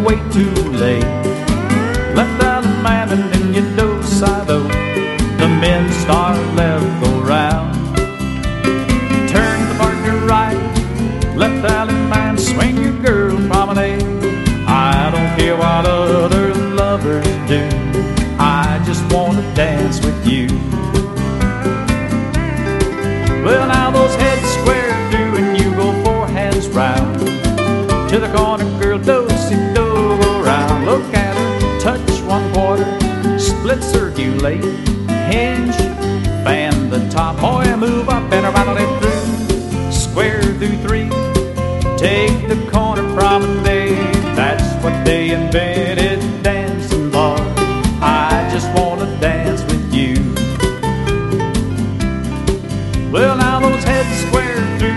wait too late. Left out a man and then you do-si-do. The men start left go round. Turn the partner right, left alley man, swing your girl promenade. I don't care what other lovers do, I just wanna dance with you. Well, now those heads square through and you go four hands round. To the corner, girl, do-si-do, go round. Look at her, touch one quarter, split circulate, hinge, fan the top. Boy, move up and around it through, square through three. Take the corner promenade, that's what they invented dancing for. I just wanna dance with you. Well, now